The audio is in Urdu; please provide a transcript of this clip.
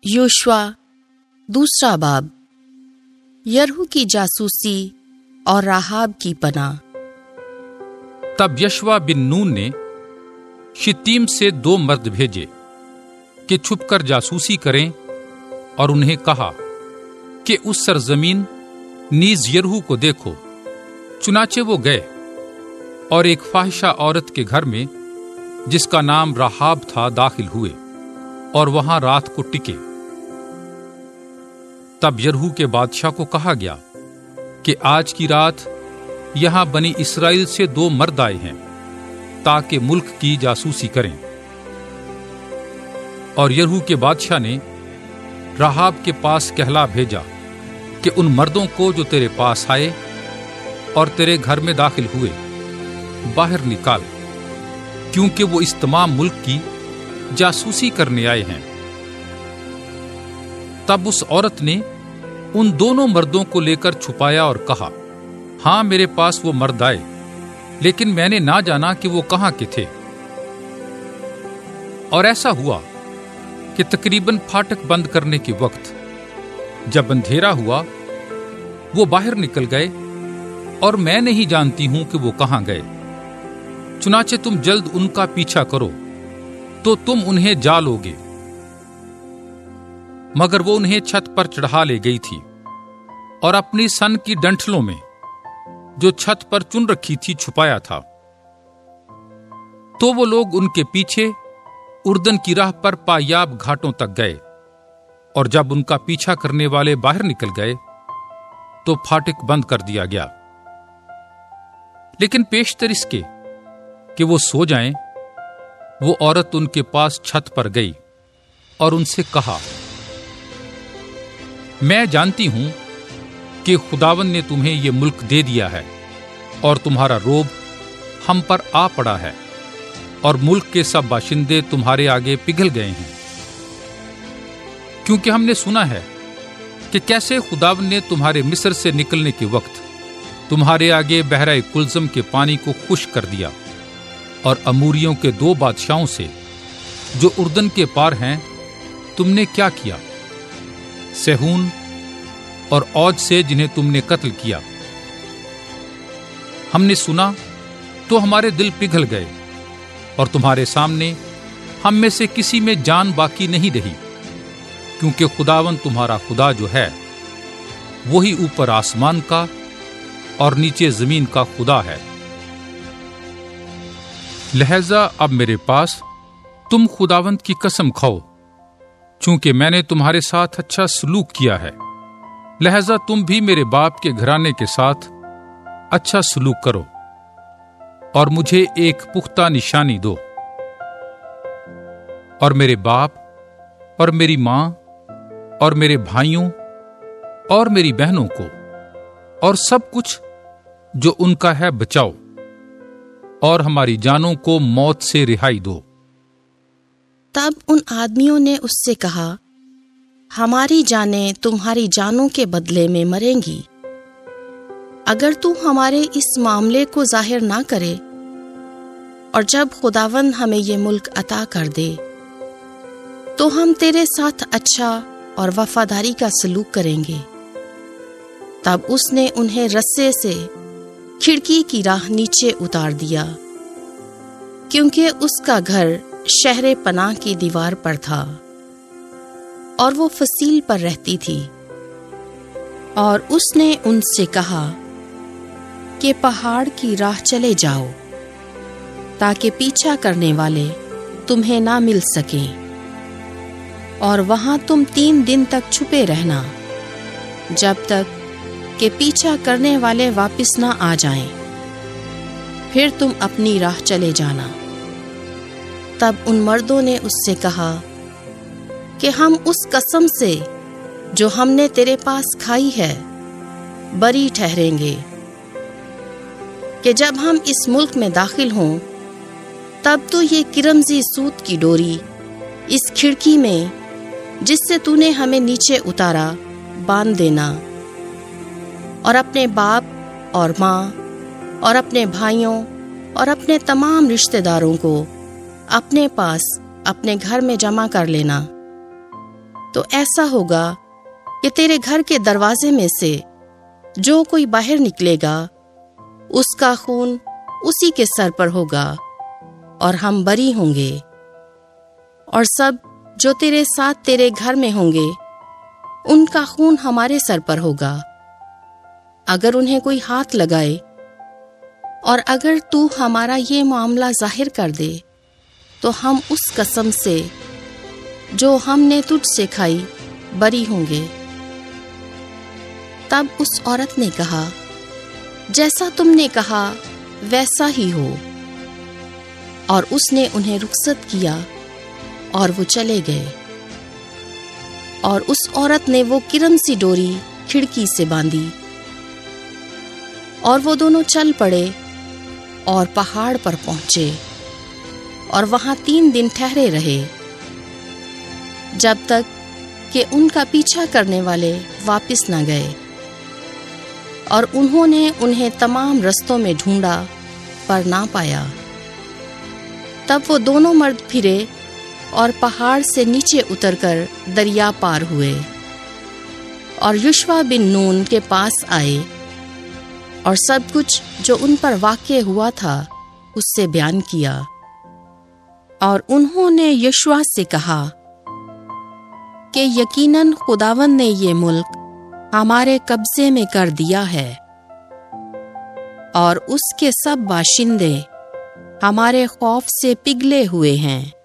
یوشوا دوسرا باب۔ یرہو کی جاسوسی اور راہاب کی پناہ۔ تب یشوا بن نون نے شتیم سے 2 مرد بھیجے کہ چھپ کر جاسوسی کریں، اور انہیں کہا کہ اس سرزمین نیز یرہو کو دیکھو۔ چنانچہ وہ گئے اور ایک فاحشہ عورت کے گھر میں جس کا نام راہاب تھا داخل ہوئے، اور وہاں رات کو ٹکے۔ تب یرہو کے بادشاہ کو کہا گیا کہ آج کی رات یہاں بنی اسرائیل سے 2 مرد آئے ہیں تاکہ ملک کی جاسوسی کریں۔ اور یرہو کے بادشاہ نے راہاب کے پاس کہلا بھیجا کہ ان مردوں کو جو تیرے پاس آئے اور تیرے گھر میں داخل ہوئے باہر نکال، کیونکہ وہ اس تمام ملک کی جاسوسی کرنے آئے ہیں۔ تب اس عورت نے ان دونوں مردوں کو لے کر چھپایا اور کہا، ہاں میرے پاس وہ مرد آئے، لیکن میں نے نہ جانا کہ وہ کہاں کے تھے۔ اور ایسا ہوا کہ تقریباً پھاٹک بند کرنے کے وقت جب اندھیرا ہوا وہ باہر نکل گئے، اور میں نہیں جانتی ہوں کہ وہ کہاں گئے۔ چنانچہ تم جلد ان کا پیچھا کرو تو تم انہیں جا لو گے۔ مگر وہ انہیں چھت پر چڑھا لے گئی تھی، اور اپنی سن کی ڈنٹھلوں میں جو چھت پر چن رکھی تھی چھپایا تھا۔ تو وہ لوگ ان کے پیچھے اردن کی راہ پر پایاب گھاٹوں تک گئے، اور جب ان کا پیچھا کرنے والے باہر نکل گئے تو پھاٹک بند کر دیا گیا۔ لیکن پیشتر اس کے کہ وہ سو جائیں، وہ عورت ان کے پاس چھت پر گئی اور ان سے کہا، میں جانتی ہوں کہ خداوند نے تمہیں یہ ملک دے دیا ہے، اور تمہارا روب ہم پر آ پڑا ہے، اور ملک کے سب باشندے تمہارے آگے پگھل گئے ہیں، کیونکہ ہم نے سنا ہے کہ کیسے خداوند نے تمہارے مصر سے نکلنے کے وقت تمہارے آگے بحیرہ کلزم کے پانی کو خشک کر دیا، اور اموریوں کے 2 بادشاہوں سے جو اردن کے پار ہیں تم نے کیا کیا، سیہون اور اوج سے جنہیں تم نے قتل کیا۔ ہم نے سنا تو ہمارے دل پگھل گئے، اور تمہارے سامنے ہم میں سے کسی میں جان باقی نہیں رہی، کیونکہ خداوند تمہارا خدا جو ہے وہی اوپر آسمان کا اور نیچے زمین کا خدا ہے۔ لہذا اب میرے پاس تم خداوند کی قسم کھاؤ، چونکہ میں نے تمہارے ساتھ اچھا سلوک کیا ہے، لہذا تم بھی میرے باپ کے گھرانے کے ساتھ اچھا سلوک کرو، اور مجھے ایک پختہ نشانی دو، اور میرے باپ اور میری ماں اور میرے بھائیوں اور میری بہنوں کو اور سب کچھ جو ان کا ہے بچاؤ، اور ہماری جانوں کو موت سے رہائی دو۔ تب ان آدمیوں نے اس سے کہا، ہماری جانیں تمہاری جانوں کے بدلے میں مریں گی، اگر تو ہمارے اس معاملے کو ظاہر نہ کرے، اور جب خداوند ہمیں یہ ملک عطا کر دے تو ہم تیرے ساتھ اچھا اور وفاداری کا سلوک کریں گے۔ تب اس نے انہیں رسے سے کھڑکی کی راہ نیچے اتار دیا، کیونکہ اس کا گھر شہر پناہ کی دیوار پر تھا، اور وہ فصیل پر رہتی تھی۔ اور اس نے ان سے کہا کہ پہاڑ کی راہ چلے جاؤ، تاکہ پیچھا کرنے والے تمہیں نہ مل سکیں، اور وہاں تم 3 دن تک چھپے رہنا، جب تک کہ پیچھا کرنے والے واپس نہ آ جائیں، پھر تم اپنی راہ چلے جانا۔ تب ان مردوں نے اس سے کہا کہ ہم اس قسم سے جو ہم نے تیرے پاس کھائی ہے بری ٹھہریں گے کہ جب ہم اس ملک میں داخل ہوں تب تو یہ کرمزی سوت کی ڈوری اس کھڑکی میں جس سے تو نے ہمیں نیچے اتارا باندھ دینا، اور اپنے باپ اور ماں اور اپنے بھائیوں اور اپنے تمام رشتہ داروں کو اپنے پاس اپنے گھر میں جمع کر لینا، تو ایسا ہوگا کہ تیرے گھر کے دروازے میں سے جو کوئی باہر نکلے گا اس کا خون اسی کے سر پر ہوگا اور ہم بری ہوں گے، اور سب جو تیرے ساتھ تیرے گھر میں ہوں گے ان کا خون ہمارے سر پر ہوگا۔ اگر انہیں کوئی ہاتھ لگائے اور اگر تو ہمارا یہ معاملہ ظاہر کر دے تو ہم اس قسم سے جو ہم نے تجھ سے کھائی بری ہوں گے۔ تب اس عورت نے کہا، جیسا تم نے کہا ویسا ہی ہو، اور اس نے انہیں رخصت کیا اور وہ چلے گئے۔ اور اس عورت نے وہ کرم سی ڈوری کھڑکی سے باندھی، اور وہ دونوں چل پڑے اور پہاڑ پر پہنچے اور وہاں 3 دن ٹھہرے رہے، جب تک کہ ان کا پیچھا کرنے والے واپس نہ گئے، اور انہوں نے انہیں تمام رستوں میں ڈھونڈا پر نہ پایا۔ تب وہ دونوں مرد پھرے اور پہاڑ سے نیچے اتر کر دریا پار ہوئے اور یشوع بن نون کے پاس آئے اور سب کچھ جو ان پر واقع ہوا تھا اس سے بیان کیا۔ اور انہوں نے یشوع سے کہا کہ یقیناً خداوند نے یہ ملک ہمارے قبضے میں کر دیا ہے، اور اس کے سب باشندے ہمارے خوف سے پگھلے ہوئے ہیں۔